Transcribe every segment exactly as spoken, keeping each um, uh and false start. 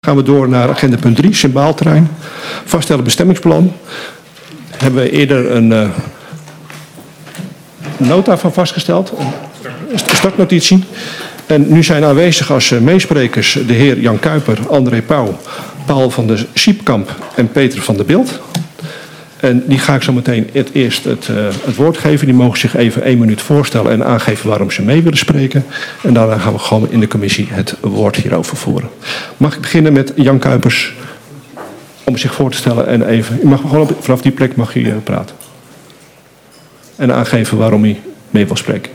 Gaan we door naar agenda punt drie, symbaalterrein. Vaststellen bestemmingsplan. Hebben we eerder een uh, nota van vastgesteld. Een startnotitie. En nu zijn aanwezig als uh, meesprekers de heer Jan Kuiper, André Pauw, Paul van der Siepkamp en Peter van der Bilt. En die ga ik zo meteen het eerst het, uh, het woord geven. Die mogen zich even één minuut voorstellen en aangeven waarom ze mee willen spreken. En daarna gaan we gewoon in de commissie het woord hierover voeren. Mag ik beginnen met Jan Kuipers om zich voor te stellen en even... U mag gewoon op, vanaf die plek mag u uh, praten. En aangeven waarom u mee wil spreken.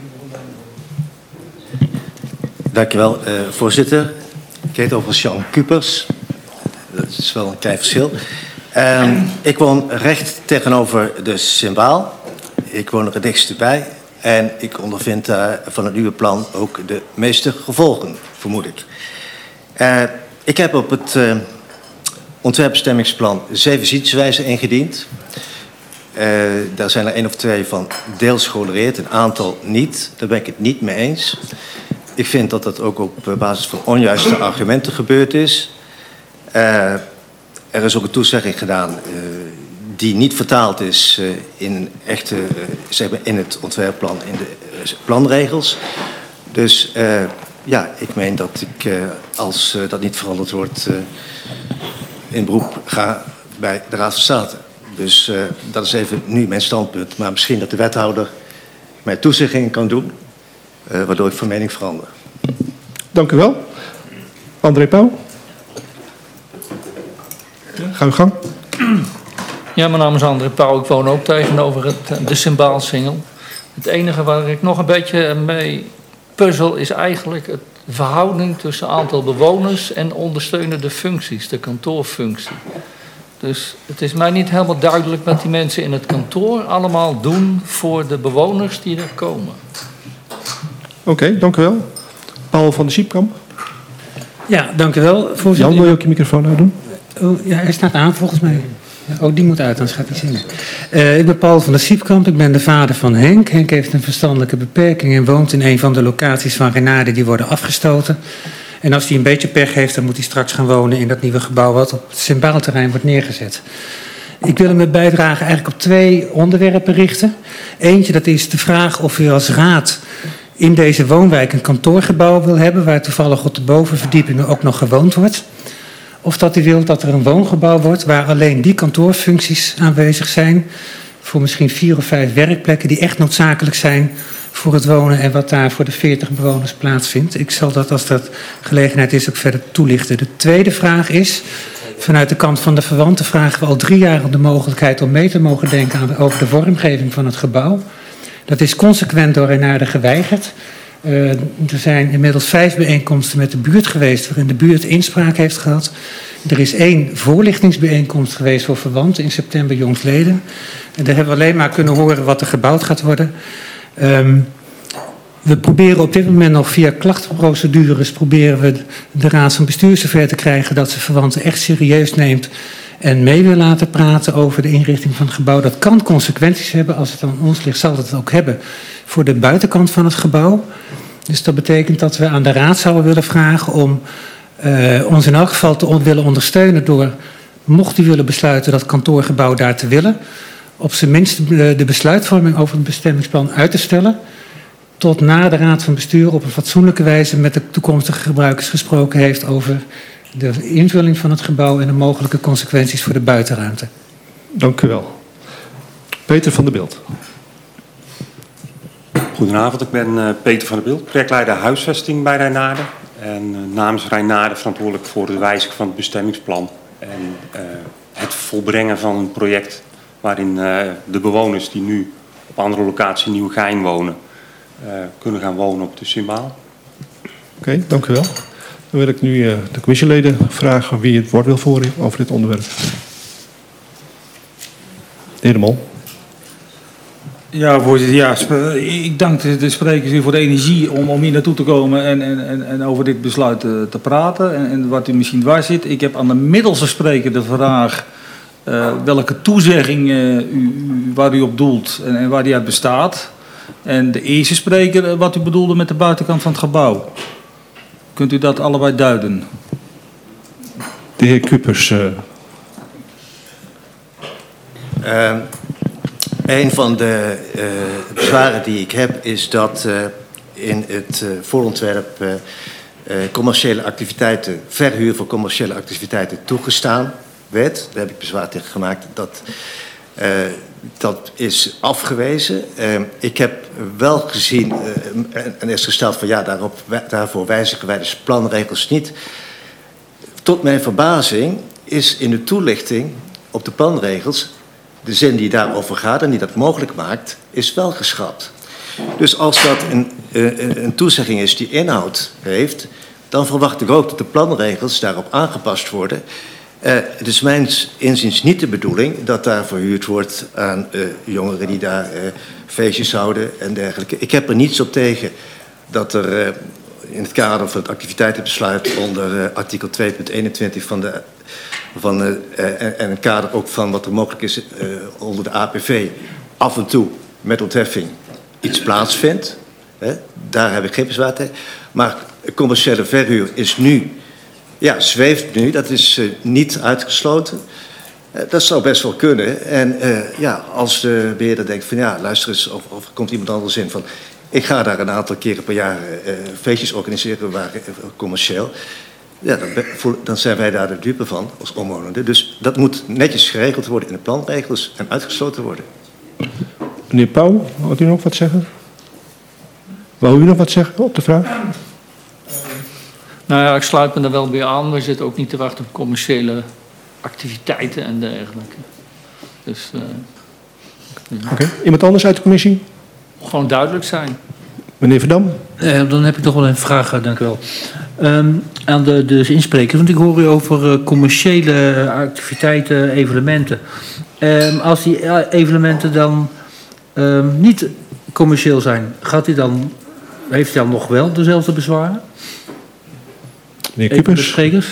Dank u wel, uh, voorzitter. Ik heet overigens Jan Kuipers. Dat is wel een klein verschil. Um, ik woon recht tegenover de Symbaal. Ik woon er het dichtst bij. En ik ondervind daar van het nieuwe plan ook de meeste gevolgen, vermoed ik. Uh, ik heb op het uh, ontwerpbestemmingsplan zeven zienswijzen ingediend. Uh, daar zijn er één of twee van deels gehonoreerd, een aantal niet. Daar ben ik het niet mee eens. Ik vind dat dat ook op basis van onjuiste argumenten gebeurd is. Uh, Er is ook een toezegging gedaan uh, die niet vertaald is uh, in een echte, uh, zeg maar in het ontwerpplan, in de uh, planregels. Dus uh, ja, ik meen dat ik, uh, als uh, dat niet veranderd wordt, uh, in beroep ga bij de Raad van State. Dus uh, dat is even nu mijn standpunt. Maar misschien dat de wethouder mij toezegging kan doen, uh, waardoor ik van mening verander. Dank u wel. André Pauw. Ga uw gang. Ja, mijn naam is André Pauw. Ik woon ook tegenover het, de Symbaalsingel. Het enige waar ik nog een beetje mee puzzel is eigenlijk het verhouding tussen aantal bewoners en ondersteunende functies, de kantoorfunctie. Dus het is mij niet helemaal duidelijk wat die mensen in het kantoor allemaal doen voor de bewoners die er komen. Oké, okay, dank u wel. Paul van der Siepkamp. Ja, dank u wel. Voorzitter. Jan, wil je ook je microfoon uitdoen? Oh, ja, hij staat aan volgens mij. Ja, oh, die moet uit, anders gaat hij zingen. Uh, ik ben Paul van der Siepkamp, ik ben de vader van Henk. Henk heeft een verstandelijke beperking en woont in een van de locaties van Renade die worden afgestoten. En als hij een beetje pech heeft, dan moet hij straks gaan wonen in dat nieuwe gebouw wat op het Symbaalterrein wordt neergezet. Ik wil hem met bijdrage eigenlijk op twee onderwerpen richten. Eentje, dat is de vraag of u als raad in deze woonwijk een kantoorgebouw wil hebben, waar toevallig op de bovenverdiepingen ook nog gewoond wordt. Of dat u wilt dat er een woongebouw wordt waar alleen die kantoorfuncties aanwezig zijn. Voor misschien vier of vijf werkplekken die echt noodzakelijk zijn voor het wonen en wat daar voor de veertig bewoners plaatsvindt. Ik zal dat als dat gelegenheid is ook verder toelichten. De tweede vraag is, vanuit de kant van de verwanten vragen we al drie jaar om de mogelijkheid om mee te mogen denken aan, over de vormgeving van het gebouw. Dat is consequent door Renade geweigerd. Uh, er zijn inmiddels vijf bijeenkomsten met de buurt geweest waarin de buurt inspraak heeft gehad. Er is één voorlichtingsbijeenkomst geweest voor verwanten in september jongstleden. En daar hebben we alleen maar kunnen horen wat er gebouwd gaat worden. Um, we proberen op dit moment nog via klachtenprocedures proberen we de raad van bestuur zover te krijgen dat ze verwanten echt serieus neemt en mee wil laten praten over de inrichting van het gebouw. Dat kan consequenties hebben. Als het aan ons ligt, zal het ook hebben voor de buitenkant van het gebouw. Dus dat betekent dat we aan de raad zouden willen vragen om uh, ons in elk geval te on- willen ondersteunen door, mocht u willen besluiten dat kantoorgebouw daar te willen, op zijn minst de, de besluitvorming over het bestemmingsplan uit te stellen, tot na de raad van bestuur op een fatsoenlijke wijze met de toekomstige gebruikers gesproken heeft over de invulling van het gebouw en de mogelijke consequenties voor de buitenruimte. Dank u wel. Peter van der Bilt. Goedenavond, ik ben uh, Peter van der Bilt, projectleider huisvesting bij Renade. En uh, namens Renade verantwoordelijk voor de wijziging van het bestemmingsplan. En uh, het volbrengen van een project waarin uh, de bewoners die nu op andere locatie Nieuwegein wonen, uh, kunnen gaan wonen op de Symbaal. Oké, okay, dank u wel. Dan wil ik nu uh, de commissieleden vragen wie het woord wil voeren over dit onderwerp. De heer De Mol. Ja, voorzitter. Ja, ik dank de, de sprekers hier voor de energie om, om hier naartoe te komen en, en, en over dit besluit te, te praten. En, en wat u misschien dwars zit. Ik heb aan de middelste spreker de vraag uh, welke toezegging uh, u, u, waar u op doelt en, en waar die uit bestaat. En de eerste spreker uh, wat u bedoelde met de buitenkant van het gebouw. Kunt u dat allebei duiden? De heer Cupers. Uh... Uh, een van de uh, bezwaren die ik heb is dat uh, in het uh, voorontwerp uh, uh, commerciële activiteiten, verhuur voor commerciële activiteiten toegestaan werd. Daar heb ik bezwaar tegen gemaakt. Dat, uh, dat is afgewezen. Uh, ik heb wel gezien uh, en, en is gesteld van ja, daarop, daarvoor wijzigen wij de planregels niet. Tot mijn verbazing is in de toelichting op de planregels de zin die daarover gaat en die dat mogelijk maakt, is wel geschrapt. Dus als dat een, een, een toezegging is die inhoud heeft, dan verwacht ik ook dat de planregels daarop aangepast worden. Uh, het is mijns inziens niet de bedoeling dat daar verhuurd wordt aan uh, jongeren die daar uh, feestjes houden en dergelijke. Ik heb er niets op tegen dat er uh, in het kader van het activiteitenbesluit onder uh, artikel twee punt eenentwintig van de van uh, en, en een kader ook van wat er mogelijk is uh, onder de A P V af en toe met ontheffing iets plaatsvindt. Hè? Daar heb ik geen bezwaar tegen. Maar commerciële verhuur is nu, ja, zweeft nu, dat is uh, niet uitgesloten. Uh, dat zou best wel kunnen. En uh, ja, als de beheerder denkt van ja, luister eens, of, of komt iemand anders in van ik ga daar een aantal keren per jaar uh, feestjes organiseren waar, uh, commerciële. Ja, dan, dan zijn wij daar de dupe van als omwonenden. Dus dat moet netjes geregeld worden in de planregels en uitgesloten worden. Meneer Pauw, wilt u nog wat zeggen? Wou u nog wat zeggen op de vraag? Nou ja, ik sluit me er wel bij aan. We zitten ook niet te wachten op commerciële activiteiten en dergelijke. Dus, uh, Oké, okay. Iemand anders uit de commissie? Gewoon duidelijk zijn. Meneer Verdam? Uh, dan heb ik toch wel een vraag, uh, dank u wel. Um, aan de, de insprekers, want ik hoor u over uh, commerciële activiteiten, evenementen. Um, als die uh, evenementen dan um, niet commercieel zijn, gaat hij dan, heeft hij dan nog wel dezelfde bezwaren? Meneer Cupers?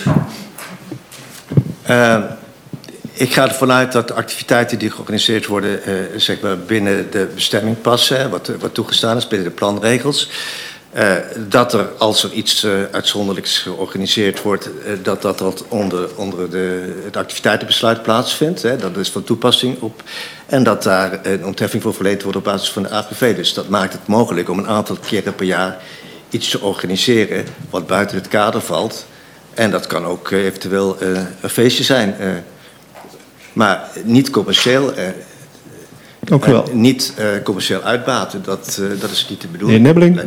Uh, ik ga ervan uit dat de activiteiten die georganiseerd worden uh, zeg maar binnen de bestemming passen, wat, wat toegestaan is binnen de planregels. Uh, dat er, als er iets uh, uitzonderlijks georganiseerd wordt, uh, dat dat, dat onder, onder de, het activiteitenbesluit plaatsvindt. Hè, dat is van toepassing op. En dat daar een ontheffing voor verleend wordt op basis van de A P V. Dus dat maakt het mogelijk om een aantal keren per jaar iets te organiseren wat buiten het kader valt. En dat kan ook uh, eventueel uh, een feestje zijn. Uh, maar niet commercieel. Uh, Dank u wel. Niet uh, commercieel uitbaten. Dat, uh, dat is niet de bedoeling. Meneer Nebbeling.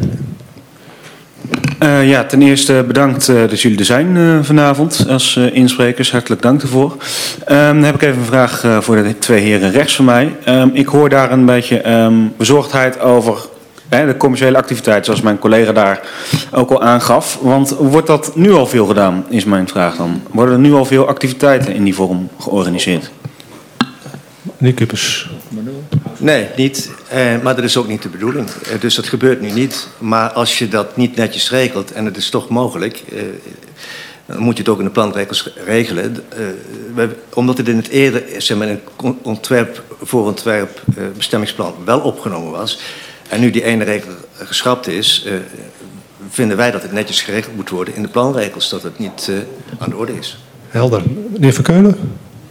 Uh, ja, ten eerste bedankt uh, dat jullie er zijn uh, vanavond als uh, insprekers. Hartelijk dank daarvoor. Um, dan heb ik even een vraag uh, voor de twee heren rechts van mij. Um, ik hoor daar een beetje um, bezorgdheid over hè, de commerciële activiteit, zoals mijn collega daar ook al aangaf. Want wordt dat nu al veel gedaan, is mijn vraag dan. Worden er nu al veel activiteiten in die vorm georganiseerd? Meneer Cupers. Nee, niet. Eh, maar dat is ook niet de bedoeling. Eh, dus dat gebeurt nu niet. Maar als je dat niet netjes regelt, en het is toch mogelijk, eh, dan moet je het ook in de planregels regelen. Uh, we, omdat het in het eerder, zeg maar, in het ontwerp, voorontwerp uh, bestemmingsplan wel opgenomen was, en nu die ene regel geschrapt is, uh, vinden wij dat het netjes geregeld moet worden in de planregels, dat het niet uh, aan de orde is. Helder. Meneer Verkeulen?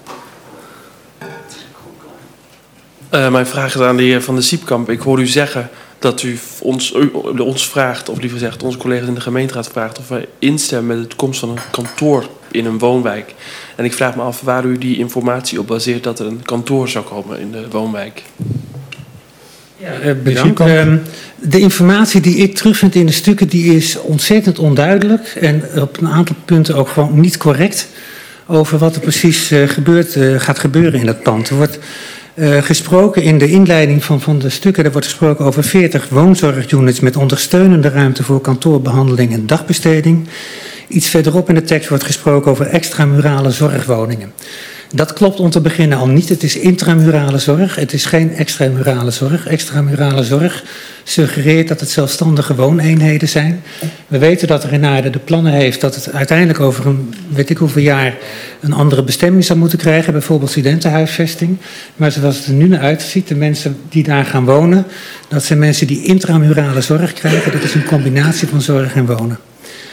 Uh, mijn vraag is aan de heer Van de Siepkamp. Ik hoor u zeggen dat u ons, u, ons vraagt, of liever gezegd onze collega's in de gemeenteraad vraagt, of wij instemmen met de komst van een kantoor in een woonwijk. En ik vraag me af waar u die informatie op baseert dat er een kantoor zou komen in de woonwijk. Ja, uh, bedankt. Uh, de informatie die ik terugvind in de stukken, die is ontzettend onduidelijk en op een aantal punten ook gewoon niet correct over wat er precies uh, gebeurt, uh, gaat gebeuren in dat pand. Er wordt Uh, gesproken in de inleiding van, van de stukken, er wordt gesproken over veertig woonzorgunits met ondersteunende ruimte voor kantoorbehandeling en dagbesteding. Iets verderop in de tekst wordt gesproken over extramurale zorgwoningen. Dat klopt om te beginnen al niet. Het is intramurale zorg, het is geen extramurale zorg. Extramurale zorg suggereert dat het zelfstandige wooneenheden zijn. We weten dat Renaarden de plannen heeft dat het uiteindelijk over een, weet ik hoeveel jaar, een andere bestemming zou moeten krijgen, bijvoorbeeld studentenhuisvesting. Maar zoals het er nu naar uitziet, de mensen die daar gaan wonen, dat zijn mensen die intramurale zorg krijgen. Dat is een combinatie van zorg en wonen.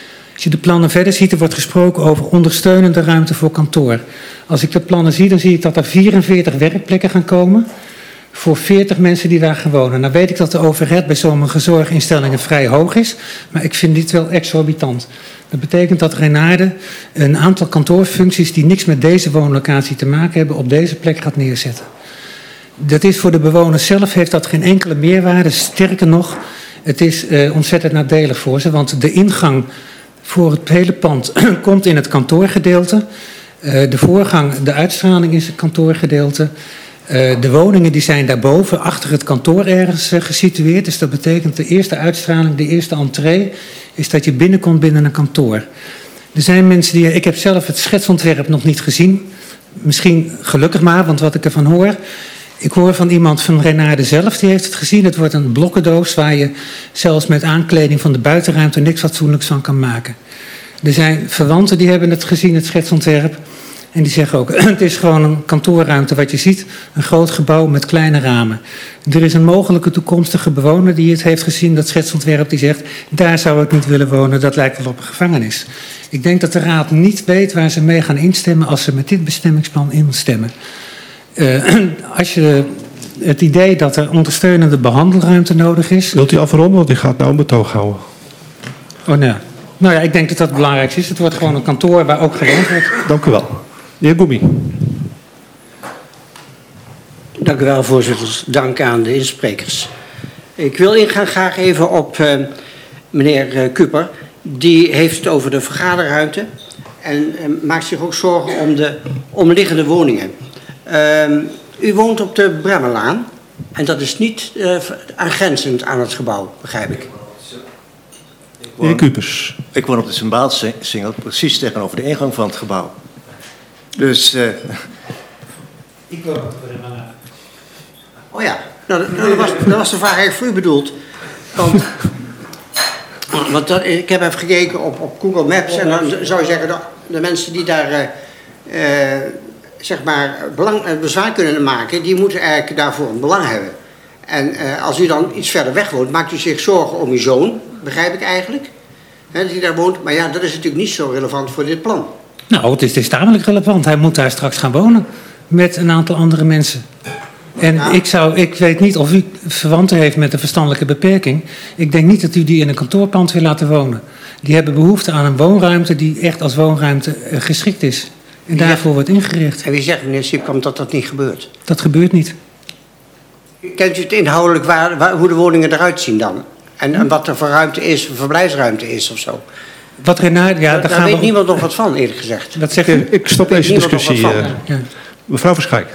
Als je de plannen verder ziet, er wordt gesproken over ondersteunende ruimte voor kantoor. Als ik de plannen zie, dan zie ik dat er vierenveertig werkplekken gaan komen voor veertig mensen die daar gaan wonen. Nou weet ik dat de overhead bij sommige zorginstellingen vrij hoog is, maar ik vind dit wel exorbitant. Dat betekent dat Reinaarden een aantal kantoorfuncties die niks met deze woonlocatie te maken hebben op deze plek gaat neerzetten. Dat is voor de bewoners zelf, heeft dat geen enkele meerwaarde. Sterker nog, het is uh, ontzettend nadelig voor ze, want de ingang voor het hele pand komt in het kantoorgedeelte. Uh, de voorgang, de uitstraling is het kantoorgedeelte. Uh, de woningen die zijn daarboven, achter het kantoor ergens uh, gesitueerd. Dus dat betekent de eerste uitstraling, de eerste entree, is dat je binnenkomt binnen een kantoor. Er zijn mensen die, ik heb zelf het schetsontwerp nog niet gezien. Misschien gelukkig maar, want wat ik ervan hoor. Ik hoor van iemand van Reinaarden zelf, die heeft het gezien. Het wordt een blokkendoos waar je zelfs met aankleding van de buitenruimte niks fatsoenlijks van kan maken. Er zijn verwanten die hebben het gezien, het schetsontwerp. En die zeggen ook, het is gewoon een kantoorruimte wat je ziet. Een groot gebouw met kleine ramen. Er is een mogelijke toekomstige bewoner die het heeft gezien, dat schetsontwerp, die zegt, daar zou ik niet willen wonen, dat lijkt wel op een gevangenis. Ik denk dat de raad niet weet waar ze mee gaan instemmen als ze met dit bestemmingsplan instemmen. Uh, als je het idee dat er ondersteunende behandelruimte nodig is. Wilt u afronden, want u gaat nou een betoog houden. Oh nee. Nou ja, ik denk dat dat het belangrijkste is. Het wordt gewoon een kantoor waar ook gewoond wordt. Dank u wel. De heer Goemi. Dank u wel, voorzitter. Dank aan de insprekers. Ik wil ingaan graag even op uh, meneer uh, Kuper. Die heeft het over de vergaderruimte en uh, maakt zich ook zorgen om de omliggende woningen. Uh, u woont op de Bremmelaan en dat is niet uh, aangrenzend aan het gebouw, begrijp ik. De heer Kupers. Ik woon op de Symbaalsingel, precies tegenover de ingang van het gebouw. Dus... Uh... Ik woon op de Bremmelaan. Oh ja, nou, nou, dat, was, dat was de vraag eigenlijk voor u bedoeld. Want, want dat, ik heb even gekeken op, op Google Maps en dan zou je zeggen, de, de mensen die daar... Uh, uh, zeg maar, belang, bezwaar kunnen maken, die moeten eigenlijk daarvoor een belang hebben. En uh, als u dan iets verder weg woont, maakt u zich zorgen om uw zoon, begrijp ik eigenlijk, hè, dat hij daar woont. Maar ja, dat is natuurlijk niet zo relevant voor dit plan. Nou, het is, het is tamelijk relevant. Hij moet daar straks gaan wonen met een aantal andere mensen. En ja. ik, zou, ik weet niet of u verwanten heeft met een verstandelijke beperking. Ik denk niet dat u die in een kantoorpand wil laten wonen. Die hebben behoefte aan een woonruimte die echt als woonruimte uh, geschikt is. En daarvoor wordt ingericht. En wie zegt, meneer Siepkamp, dat dat niet gebeurt? Dat gebeurt niet. Kent u het inhoudelijk waar, waar, hoe de woningen eruit zien dan? En, en wat er voor ruimte is, verblijfsruimte is of zo? Wat Renaard, ja, daar, daar gaan weet we... niemand nog wat van, eerlijk gezegd. Dat zegt u. Ik stop deze discussie. Uh, ja. Mevrouw Verschijk.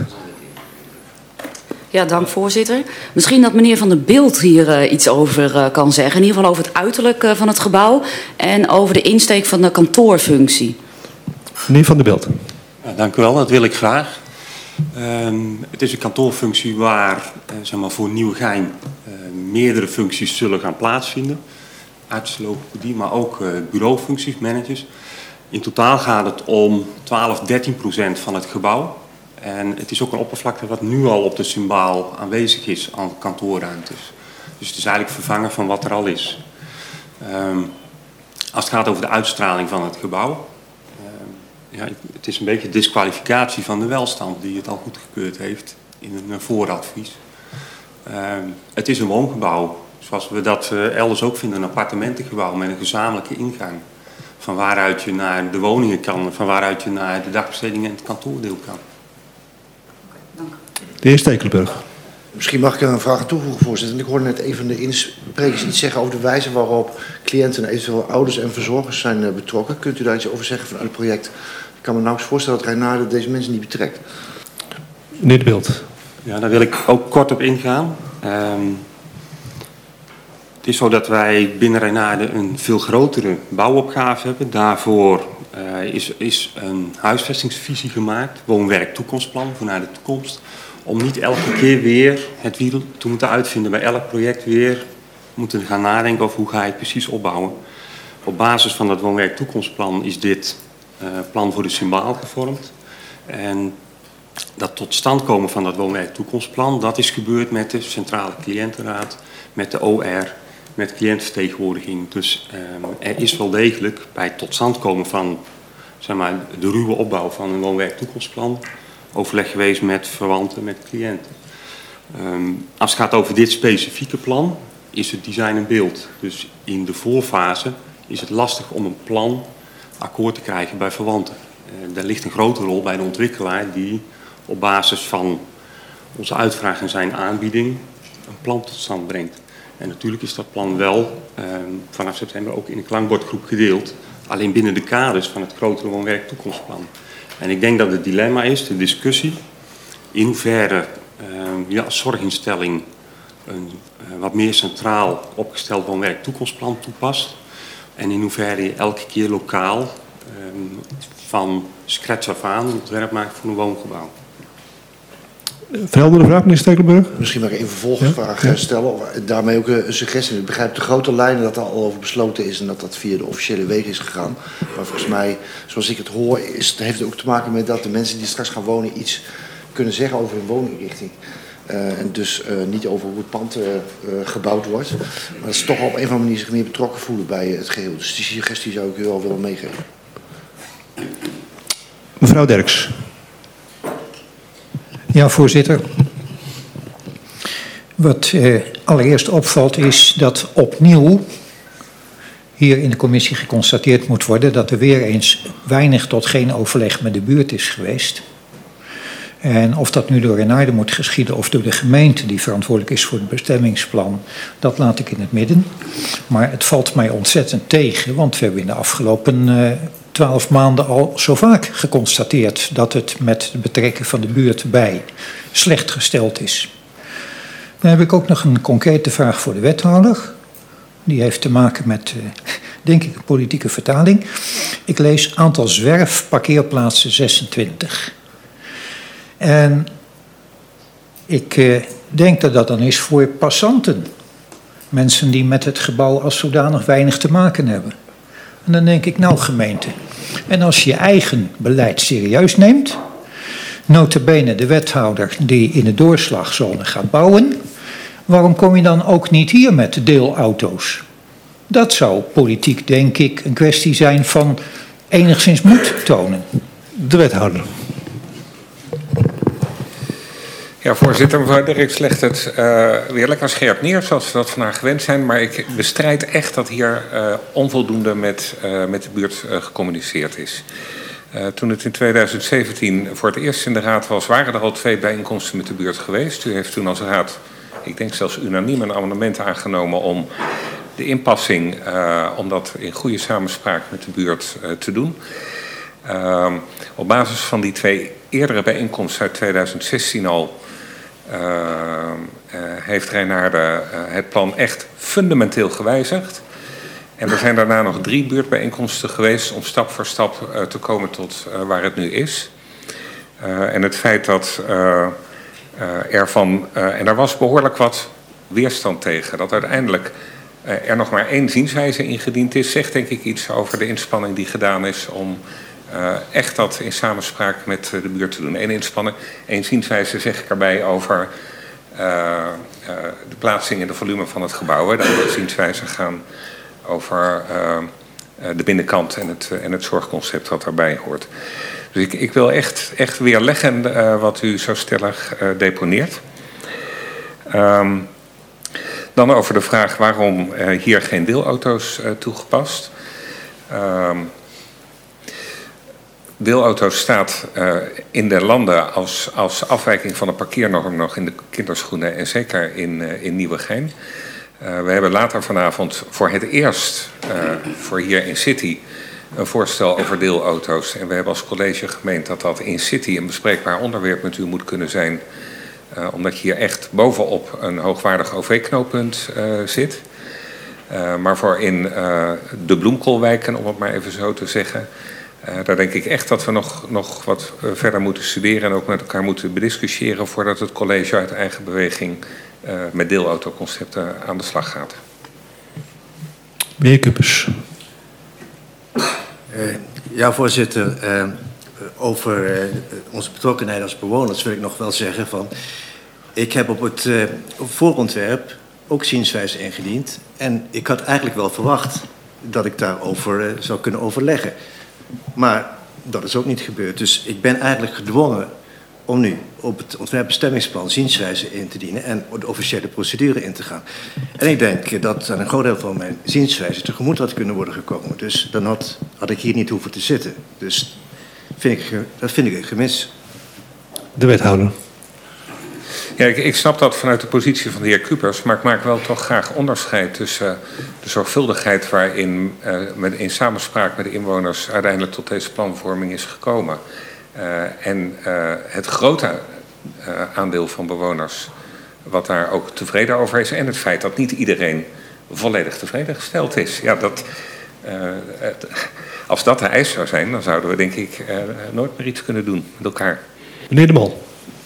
Ja, dank voorzitter. Misschien dat meneer Van der Bilt hier uh, iets over uh, kan zeggen. In ieder geval over het uiterlijk uh, van het gebouw en over de insteek van de kantoorfunctie. Meneer Van der Bilt. Ja, dank u wel, dat wil ik graag. Um, het is een kantoorfunctie waar uh, zeg maar voor Nieuwegein uh, meerdere functies zullen gaan plaatsvinden. Artslogopedie, maar ook uh, bureaufuncties, managers. In totaal gaat het om twaalf, dertien procent van het gebouw. En het is ook een oppervlakte wat nu al op de Symbaal aanwezig is aan kantoorruimtes. Dus het is eigenlijk vervangen van wat er al is. Um, als het gaat over de uitstraling van het gebouw. Ja, het is een beetje disqualificatie van de welstand die het al goedgekeurd heeft in een uh, vooradvies. Uh, het is een woongebouw, zoals we dat uh, elders ook vinden, een appartementengebouw met een gezamenlijke ingang. Van waaruit je naar de woningen kan, van waaruit je naar de dagbesteding en het kantoordeel kan. Dank. De heer Stekelenburg. Misschien mag ik er een vraag toevoegen, voorzitter. Ik hoorde net een van de insprekers iets zeggen over de wijze waarop cliënten en eventueel ouders en verzorgers zijn betrokken. Kunt u daar iets over zeggen vanuit het project? Ik kan me nou eens voorstellen dat Reinaarden deze mensen niet betrekt. Meneer De Bilt. Ja, daar wil ik ook kort op ingaan. Um, het is zo dat wij binnen Reinaarden een veel grotere bouwopgave hebben. Daarvoor uh, is, is een huisvestingsvisie gemaakt, woon-werk toekomstplan voor naar de toekomst. Om niet elke keer weer het wiel te moeten uitvinden, bij elk project weer moeten gaan nadenken over hoe ga je het precies opbouwen. Op basis van dat woon-werk toekomstplan is dit uh, plan voor de Symbaal gevormd. En dat tot stand komen van dat woon-werk toekomstplan, dat is gebeurd met de Centrale Cliëntenraad, met de O R met cliëntvertegenwoordiging. Dus uh, er is wel degelijk bij het tot stand komen van zeg maar, de ruwe opbouw van een woon-werk-toekomstplan overleg geweest met verwanten, met cliënten. Um, als het gaat over dit specifieke plan, is het design en beeld. Dus in de voorfase is het lastig om een plan akkoord te krijgen bij verwanten. Uh, daar ligt een grote rol bij de ontwikkelaar die op basis van onze uitvraag en zijn aanbieding een plan tot stand brengt. En natuurlijk is dat plan wel uh, vanaf september ook in een klankbordgroep gedeeld. Alleen binnen de kaders van het grotere woon-werk-toekomstplan. En ik denk dat het dilemma is, de discussie, in hoeverre uh, je als zorginstelling een uh, wat meer centraal opgesteld woon-werk-toekomstplan toepast. En in hoeverre je elke keer lokaal uh, van scratch af aan een ontwerp maakt voor een woongebouw. Verhelderde vraag, meneer Stekelenburg? Misschien mag ik even een vervolgvraag ja? stellen. Daarmee ook een suggestie. Ik begrijp de grote lijnen dat er al over besloten is en dat dat via de officiële wegen is gegaan. Maar volgens mij, zoals ik het hoor, is, heeft het ook te maken met dat de mensen die straks gaan wonen iets kunnen zeggen over hun wooninrichting. Uh, en dus uh, niet over hoe het pand uh, uh, gebouwd wordt. Maar dat ze toch op een of andere manier zich meer betrokken voelen bij het geheel. Dus die suggestie zou ik u wel willen meegeven. Mevrouw Derks. Ja, voorzitter. Wat eh, allereerst opvalt is dat opnieuw hier in de commissie geconstateerd moet worden dat er weer eens weinig tot geen overleg met de buurt is geweest. En of dat nu door Renaarden moet geschieden of door de gemeente die verantwoordelijk is voor het bestemmingsplan, dat laat ik in het midden. Maar het valt mij ontzettend tegen, want we hebben in de afgelopen eh, twaalf maanden al zo vaak geconstateerd dat het met het betrekken van de buurt bij slecht gesteld is. Dan heb ik ook nog een concrete vraag voor de wethouder. Die heeft te maken met, uh, denk ik, een politieke vertaling. Ik lees aantal zwerfparkeerplaatsen zesentwintig. En ik uh, denk dat dat dan is voor passanten. Mensen die met het gebouw als zodanig weinig te maken hebben. En dan denk ik, nou gemeente, en als je je eigen beleid serieus neemt, nota bene de wethouder die in de doorslagzone gaat bouwen, waarom kom je dan ook niet hier met deelauto's? Dat zou politiek, denk ik, een kwestie zijn van enigszins moed tonen. De wethouder. Ja, voorzitter, mevrouw Derks legt het uh, weer lekker scherp neer, zoals we dat van haar gewend zijn. Maar ik bestrijd echt dat hier uh, onvoldoende met, uh, met de buurt uh, gecommuniceerd is. Uh, toen het in tweeduizend zeventien voor het eerst in de raad was, waren er al twee bijeenkomsten met de buurt geweest. U heeft toen als raad, ik denk zelfs unaniem, een amendement aangenomen om de inpassing, uh, om dat in goede samenspraak met de buurt uh, te doen. Uh, op basis van die twee eerdere bijeenkomsten uit tweeduizend zestien al Uh, uh, heeft Reinaarden uh, het plan echt fundamenteel gewijzigd. En er zijn daarna nog drie buurtbijeenkomsten geweest om stap voor stap uh, te komen tot uh, waar het nu is. Uh, en het feit dat uh, uh, er van, uh, en er was behoorlijk wat weerstand tegen, dat uiteindelijk uh, er nog maar één zienswijze ingediend is, zegt denk ik iets over de inspanning die gedaan is om Uh, echt dat in samenspraak met uh, de buurt te doen. Eén inspanning, één zienswijze zeg ik erbij over uh, uh, de plaatsing en de volume van het gebouw. De andere zienswijzen gaan over uh, uh, de binnenkant en het, uh, en het zorgconcept dat daarbij hoort. Dus ik, ik wil echt, echt weerleggen uh, wat u zo stellig uh, deponeert. Um, dan over de vraag waarom uh, hier geen deelauto's uh, toegepast. Um, Deelauto's staat uh, in de landen als, als afwijking van de parkeernorm nog in de kinderschoenen en zeker in, uh, in Nieuwegein. Uh, we hebben later vanavond voor het eerst uh, voor hier in City een voorstel over deelauto's. En we hebben als college gemeend dat dat in City een bespreekbaar onderwerp met u moet kunnen zijn. Uh, omdat je hier echt bovenop een hoogwaardig O V-knooppunt uh, zit. Uh, maar voor in uh, de bloemkoolwijken, om het maar even zo te zeggen, Uh, daar denk ik echt dat we nog, nog wat uh, verder moeten studeren en ook met elkaar moeten bediscussiëren voordat het college uit eigen beweging uh, met deelautoconcepten aan de slag gaat. Meneer Kuppers. Uh, ja, voorzitter. Uh, over uh, onze betrokkenheid als bewoners wil ik nog wel zeggen van, ik heb op het uh, voorontwerp ook zienswijze ingediend. En ik had eigenlijk wel verwacht dat ik daarover uh, zou kunnen overleggen. Maar dat is ook niet gebeurd. Dus ik ben eigenlijk gedwongen om nu op het ontwerpbestemmingsplan zienswijze in te dienen en de officiële procedure in te gaan. En ik denk dat aan een groot deel van mijn zienswijze tegemoet had kunnen worden gekomen. Dus dan had, had ik hier niet hoeven te zitten. Dus vind ik, dat vind ik een gemis. De wethouder. Ja, ik, ik snap dat vanuit de positie van de heer Cupers, maar ik maak wel toch graag onderscheid tussen uh, de zorgvuldigheid waarin uh, met, in samenspraak met de inwoners uiteindelijk tot deze planvorming is gekomen. Uh, en uh, het grote uh, aandeel van bewoners wat daar ook tevreden over is en het feit dat niet iedereen volledig tevreden gesteld is. Ja, dat, uh, het, als dat de eis zou zijn, dan zouden we denk ik uh, nooit meer iets kunnen doen met elkaar. Meneer De Mol.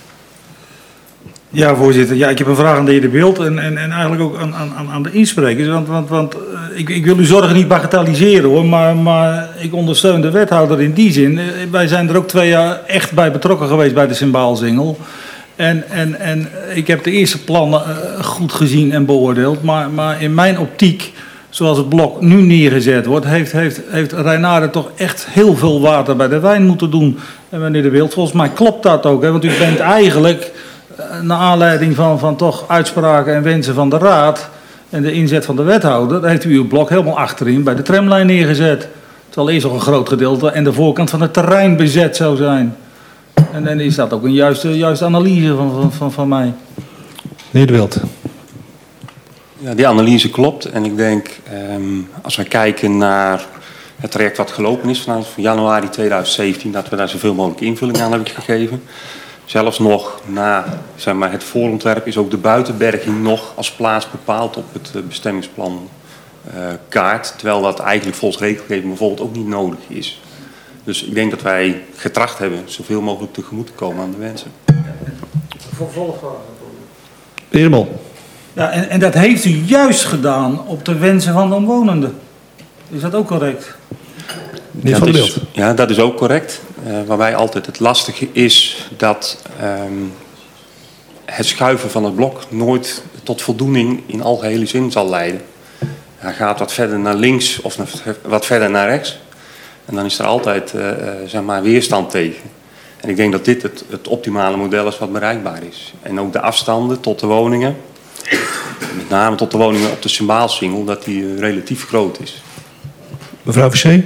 Ja, voorzitter. Ja, ik heb een vraag aan de heer De Bilt en, en, en eigenlijk ook aan, aan, aan de insprekers. Want, want, want uh, ik, ik wil uw zorgen niet bagatelliseren hoor, maar, maar ik ondersteun de wethouder in die zin. Uh, wij zijn er ook twee jaar echt bij betrokken geweest bij de Symbaalsingel. En, en, en ik heb de eerste plannen uh, goed gezien en beoordeeld. Maar, maar in mijn optiek, zoals het blok nu neergezet wordt, heeft, heeft, heeft Reinaarden toch echt heel veel water bij de wijn moeten doen. En meneer De Bilt, volgens mij klopt dat ook. Hè, want u bent eigenlijk, naar aanleiding van, van toch uitspraken en wensen van de raad en de inzet van de wethouder, heeft u uw blok helemaal achterin bij de tramlijn neergezet. Terwijl eerst nog een groot gedeelte en de voorkant van het terrein bezet zou zijn. En dan is dat ook een juiste, juiste analyse van, van, van, van mij. Meneer De Wild. Ja, die analyse klopt. En ik denk, um, als we kijken naar het traject wat gelopen is vanaf januari tweeduizend zeventien, dat we daar zoveel mogelijk invulling aan hebben gegeven. Zelfs nog na zeg maar, het voorontwerp is ook de buitenberging nog als plaats bepaald op het uh, bestemmingsplan uh, kaart. Terwijl dat eigenlijk volgens regelgeving bijvoorbeeld ook niet nodig is. Dus ik denk dat wij getracht hebben zoveel mogelijk tegemoet te komen aan de wensen. Vervolgvraag. De heer De Mol. Ja, en, en dat heeft u juist gedaan op de wensen van de omwonenden. Is dat ook correct? Ja, dat is, ja, dat is ook correct. Uh, waarbij altijd het lastige is dat um, het schuiven van het blok nooit tot voldoening in algehele zin zal leiden. Hij gaat wat verder naar links of wat verder naar rechts. En dan is er altijd uh, uh, zeg maar weerstand tegen. En ik denk dat dit het, het optimale model is wat bereikbaar is. En ook de afstanden tot de woningen, met name tot de woningen op de Symbaalsingel, dat die uh, relatief groot is. Mevrouw Vercee.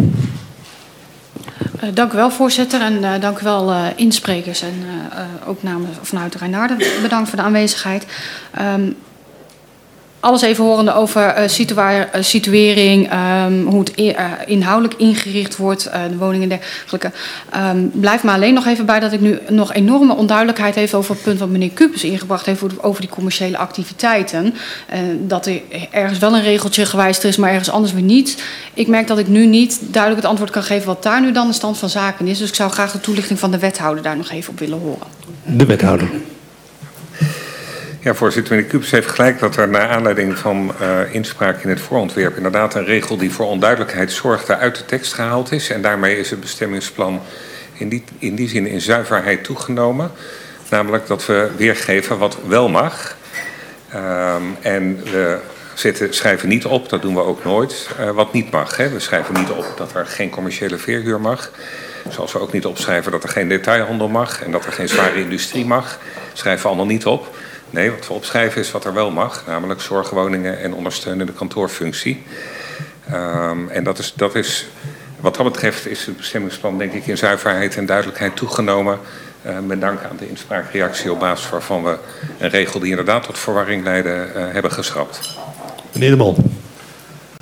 Uh, dank u wel, voorzitter. En uh, dank u wel, uh, insprekers. En uh, uh, ook namens, vanuit Reinaarden bedankt voor de aanwezigheid. Um, Alles even horende over uh, situa uh, situering, um, hoe het uh, inhoudelijk ingericht wordt, uh, de woningen en dergelijke. Um, blijf maar alleen nog even bij dat ik nu nog enorme onduidelijkheid heb over het punt wat meneer Cupers ingebracht heeft over die commerciële activiteiten. Uh, dat er ergens wel een regeltje gewijzigd is, maar ergens anders weer niet. Ik merk dat ik nu niet duidelijk het antwoord kan geven wat daar nu dan de stand van zaken is. Dus ik zou graag de toelichting van de wethouder daar nog even op willen horen. De wethouder. Ja, voorzitter, meneer Cupers heeft gelijk dat er naar aanleiding van uh, inspraak in het voorontwerp inderdaad een regel die voor onduidelijkheid zorgde uit de tekst gehaald is. En daarmee is het bestemmingsplan in die, in die zin in zuiverheid toegenomen. Namelijk dat we weergeven wat wel mag. Um, en we zitten, schrijven niet op, dat doen we ook nooit, uh, wat niet mag. Hè. We schrijven niet op dat er geen commerciële verhuur mag. Zoals we ook niet opschrijven dat er geen detailhandel mag en dat er geen zware industrie mag. Dat schrijven we allemaal niet op. Nee, wat we opschrijven is wat er wel mag, namelijk zorgwoningen en ondersteunende kantoorfunctie. Um, en dat is, dat is, wat dat betreft is het bestemmingsplan denk ik in zuiverheid en duidelijkheid toegenomen. Uh, met dank aan de inspraakreactie op basis waarvan we een regel die inderdaad tot verwarring leidde uh, hebben geschrapt. Meneer De Mol.